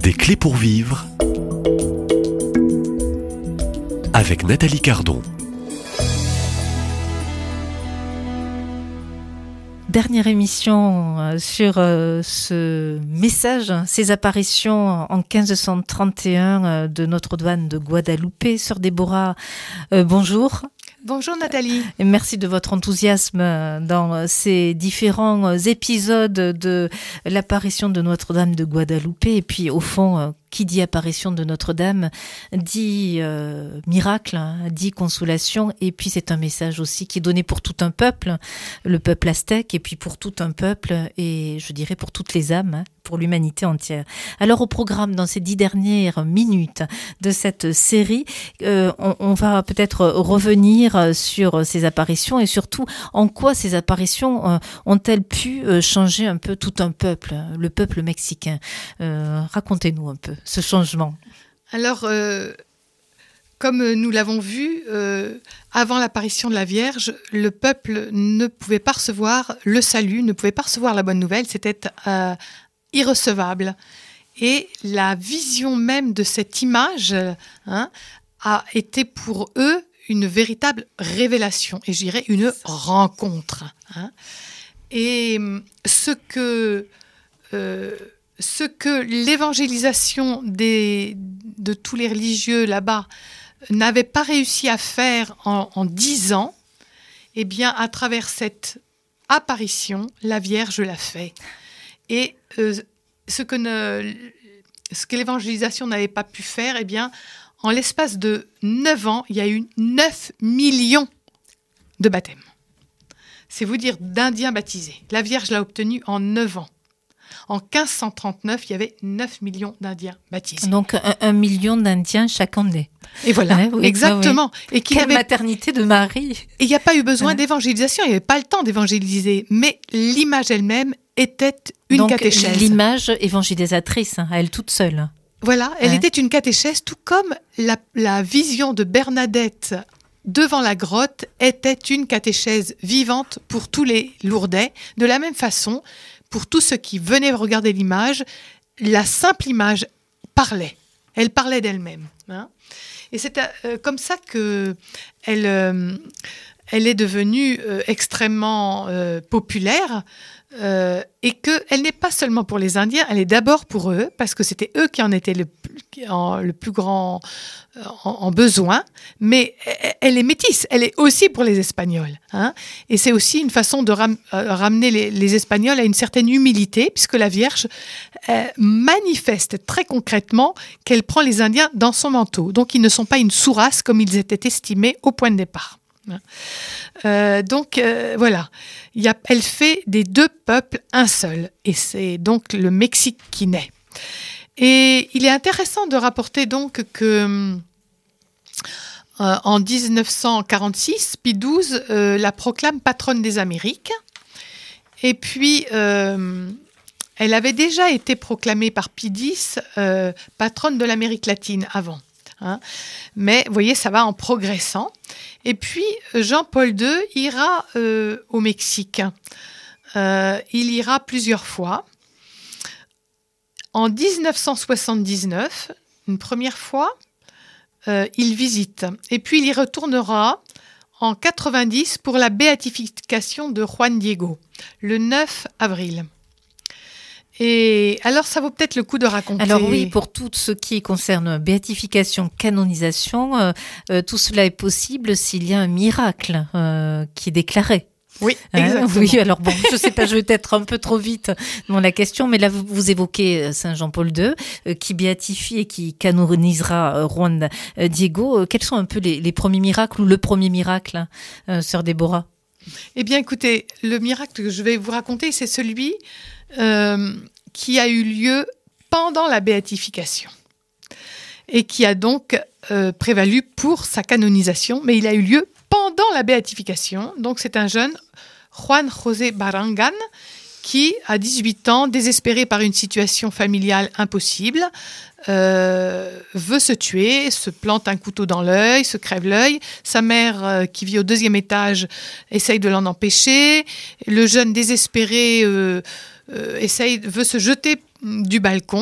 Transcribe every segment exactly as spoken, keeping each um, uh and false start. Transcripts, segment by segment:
Des clés pour vivre avec Nathalie Cardon. Dernière émission sur euh, ce message, ces apparitions en quinze cent trente et un euh, de Notre-Dame de Guadalupe. Sœur Déborah, euh, bonjour. Bonjour Nathalie. Et merci de votre enthousiasme dans ces différents épisodes de l'apparition de Notre-Dame de Guadalupe. Et puis au fond, qui dit apparition de Notre-Dame dit euh, miracle, hein, dit consolation. Et puis c'est un message aussi qui est donné pour tout un peuple, le peuple aztèque, et puis pour tout un peuple, et je dirais pour toutes les âmes, hein, pour l'humanité entière. Alors au programme, dans ces dix dernières minutes de cette série, euh, on, on va peut-être revenir sur ces apparitions et surtout en quoi ces apparitions euh, ont-elles pu euh, changer un peu tout un peuple, le peuple mexicain. Euh, racontez-nous un peu ce changement. Alors, euh, comme nous l'avons vu, euh, avant l'apparition de la Vierge, le peuple ne pouvait pas recevoir le salut, ne pouvait pas recevoir la bonne nouvelle, c'était euh, irrecevable. Et la vision même de cette image hein, a été pour eux une véritable révélation, et je dirais une rencontre. Hein. Et ce que, euh, ce que l'évangélisation des, de tous les religieux là-bas n'avait pas réussi à faire en, en dix ans, eh bien, à travers cette apparition, la Vierge l'a fait. Et euh, ce que, ne, ce que l'évangélisation n'avait pas pu faire, eh bien, en l'espace de neuf ans, il y a eu neuf millions de baptêmes. C'est vous dire d'Indiens baptisés. La Vierge l'a obtenu en neuf ans. En quinze cent trente-neuf, il y avait neuf millions d'Indiens baptisés. Donc un, un million d'Indiens chaque année. Et voilà, ouais, oui, exactement. Ah oui. Et quelle avait... maternité de Marie. Et il n'y a pas eu besoin hein? d'évangélisation, il n'y avait pas le temps d'évangéliser. Mais l'image elle-même était une Donc, catéchèse. L'image évangélisatrice, à elle toute seule. Voilà, elle hein? était une catéchèse, tout comme la, la vision de Bernadette devant la grotte était une catéchèse vivante pour tous les Lourdais. De la même façon, pour tous ceux qui venaient regarder l'image, la simple image parlait. Elle parlait d'elle-même. Hein. Et c'est euh, comme ça qu'elle euh, elle est devenue euh, extrêmement euh, populaire. Euh, et qu'elle n'est pas seulement pour les Indiens, elle est d'abord pour eux, parce que c'était eux qui en étaient le, en, le plus grand en, en besoin, mais elle est métisse, elle est aussi pour les Espagnols. Hein, et c'est aussi une façon de ram, euh, ramener les, les Espagnols à une certaine humilité, puisque la Vierge euh, manifeste très concrètement qu'elle prend les Indiens dans son manteau. Donc ils ne sont pas une sous-race comme ils étaient estimés au point de départ. Euh, donc euh, voilà, il y a, elle fait des deux peuples un seul, et c'est donc le Mexique qui naît. Et il est intéressant de rapporter donc que euh, en dix-neuf cent quarante-six, Pie douze euh, la proclame patronne des Amériques, et puis euh, elle avait déjà été proclamée par Pie dix euh, patronne de l'Amérique latine avant. Hein. Mais vous voyez, ça va en progressant. Et puis, Jean-Paul deux ira euh, au Mexique. Euh, il ira plusieurs fois. En dix-neuf cent soixante-dix-neuf, une première fois, euh, il visite. Et puis, il y retournera en quatre-vingt-dix pour la béatification de Juan Diego, le neuf avril. Et alors, ça vaut peut-être le coup de raconter. Alors oui, pour tout ce qui concerne béatification, canonisation, euh, euh, tout cela est possible s'il y a un miracle euh, qui est déclaré. Oui, exactement. Hein, oui, alors bon, je sais pas, je vais peut-être un peu trop vite dans la question, mais là, vous, vous évoquez Saint Jean-Paul deux, euh, qui béatifie et qui canonisera euh, Juan Diego. Euh, quels sont un peu les, les premiers miracles ou le premier miracle, euh, Sœur Déborah? Eh bien, écoutez, le miracle que je vais vous raconter, c'est celui euh, qui a eu lieu pendant la béatification et qui a donc euh, prévalu pour sa canonisation, mais il a eu lieu pendant la béatification. Donc, c'est un jeune, Juan José Barangan, qui, à dix-huit ans, désespéré par une situation familiale impossible, euh, veut se tuer, se plante un couteau dans l'œil, se crève l'œil. Sa mère, euh, qui vit au deuxième étage, essaye de l'en empêcher. Le jeune désespéré euh, euh, essaye, veut se jeter du balcon.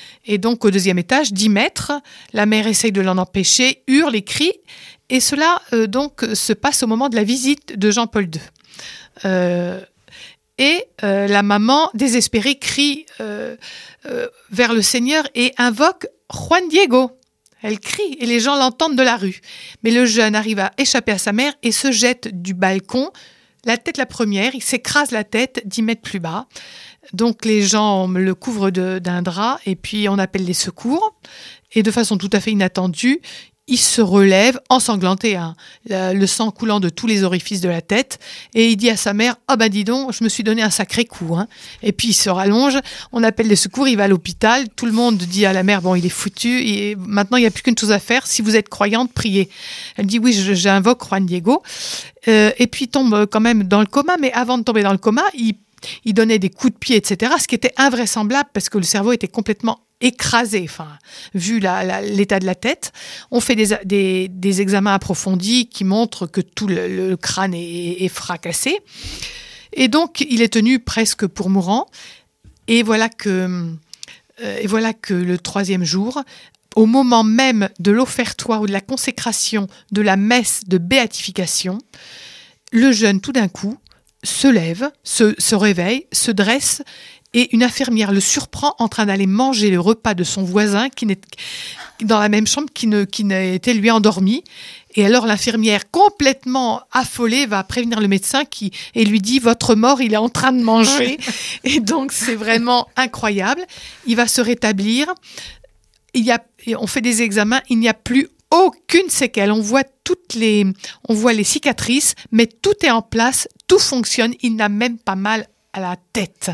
Et donc, au deuxième étage, dix mètres, la mère essaye de l'en empêcher, hurle et crie. Et cela, euh, donc, se passe au moment de la visite de Jean-Paul deux. Euh, et euh, la maman, désespérée, crie euh, euh, vers le Seigneur et invoque Juan Diego. Elle crie et les gens l'entendent de la rue. Mais le jeune arrive à échapper à sa mère et se jette du balcon, la tête la première, il s'écrase la tête dix mètres plus bas. Donc les gens le couvrent de, d'un drap et puis on appelle les secours. Et de façon tout à fait inattendue, il se relève ensanglanté, hein, le sang coulant de tous les orifices de la tête, et il dit à sa mère « Ah ben dis donc, je me suis donné un sacré coup. Hein. » Et puis il se rallonge, on appelle les secours, il va à l'hôpital, tout le monde dit à la mère « Bon, il est foutu, et maintenant il n'y a plus qu'une chose à faire, si vous êtes croyante, priez. » Elle dit « Oui, j'invoque Juan Diego. Euh, » Et puis il tombe quand même dans le coma, mais avant de tomber dans le coma, il, il donnait des coups de pied, et cetera, ce qui était invraisemblable parce que le cerveau était complètement écrasé, enfin, vu la, la, l'état de la tête. On fait des, des, des examens approfondis qui montrent que tout le, le crâne est, est fracassé. Et donc, il est tenu presque pour mourant. Et voilà que, euh, et voilà que le troisième jour, au moment même de l'offertoire ou de la consécration de la messe de béatification, le jeune, tout d'un coup, se lève, se, se réveille, se dresse, et une infirmière le surprend en train d'aller manger le repas de son voisin qui n'est dans la même chambre qui, ne, qui n'était lui endormi. Et alors l'infirmière, complètement affolée, va prévenir le médecin qui, et lui dit « Votre mort, il est en train de manger. » Et donc c'est vraiment incroyable. Il va se rétablir. Il y a, on fait des examens, il n'y a plus aucune séquelle. On voit toutes les, on voit les cicatrices, mais tout est en place, tout fonctionne. Il n'a même pas mal à la tête.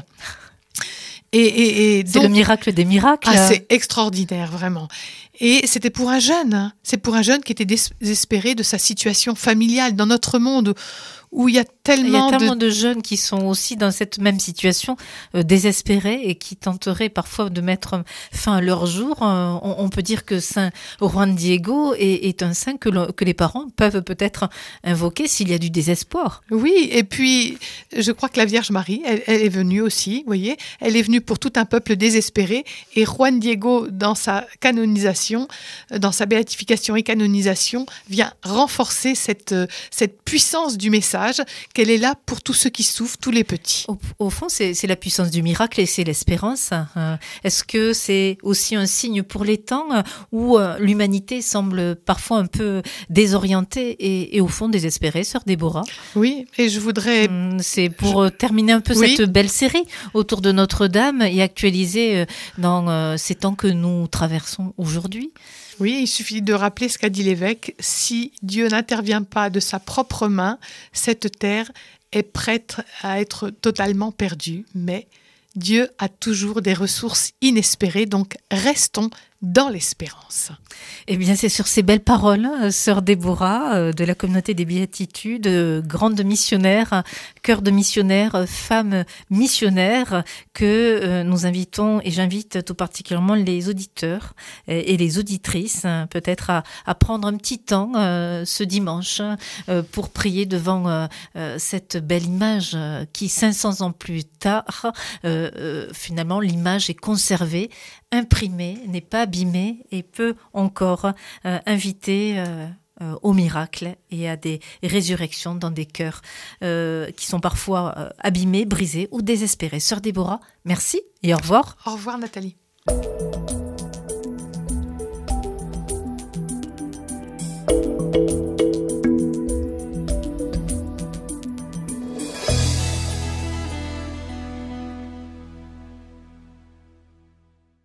Et, et, et c'est donc, le miracle des miracles. Ah, c'est extraordinaire, vraiment. Et c'était pour un jeune, hein. C'est pour un jeune qui était désespéré de sa situation familiale dans notre monde où il y a tellement, il y a tellement de... de jeunes qui sont aussi dans cette même situation, euh, désespérés et qui tenteraient parfois de mettre fin à leur jour. Euh, on, on peut dire que Saint Juan Diego est, est un saint que, le, que les parents peuvent peut-être invoquer s'il y a du désespoir. Oui, et puis je crois que la Vierge Marie, elle, elle est venue aussi, vous voyez, elle est venue pour tout un peuple désespéré. Et Juan Diego, dans sa canonisation, dans sa béatification et canonisation, vient renforcer cette, cette puissance du message, qu'elle est là pour tous ceux qui souffrent, tous les petits. Au, au fond, c'est, c'est la puissance du miracle et c'est l'espérance. Euh, est-ce que c'est aussi un signe pour les temps euh, où euh, l'humanité semble parfois un peu désorientée et, et au fond désespérée, sœur Déborah? Oui, et je voudrais... Hum, c'est pour je... terminer un peu oui. cette belle série autour de Notre-Dame et actualiser euh, dans euh, ces temps que nous traversons aujourd'hui. Oui, il suffit de rappeler ce qu'a dit l'évêque. Si Dieu n'intervient pas de sa propre main, cette terre est prête à être totalement perdue. Mais Dieu a toujours des ressources inespérées, donc restons dans l'espérance. Eh bien, c'est sur ces belles paroles, sœur Déborah, de la communauté des Béatitudes, grande missionnaire, cœur de missionnaire, femme missionnaire, que nous invitons, et j'invite tout particulièrement les auditeurs et les auditrices, peut-être à, à prendre un petit temps euh, ce dimanche euh, pour prier devant euh, cette belle image qui, cinq cents ans plus tard, euh, euh, finalement, l'image est conservée, imprimée, n'est pas abîmée et peut encore euh, inviter euh, euh, au miracle et à des résurrections dans des cœurs euh, qui sont parfois euh, abîmés, brisés ou désespérés. Sœur Déborah, merci et au revoir. Au revoir Nathalie.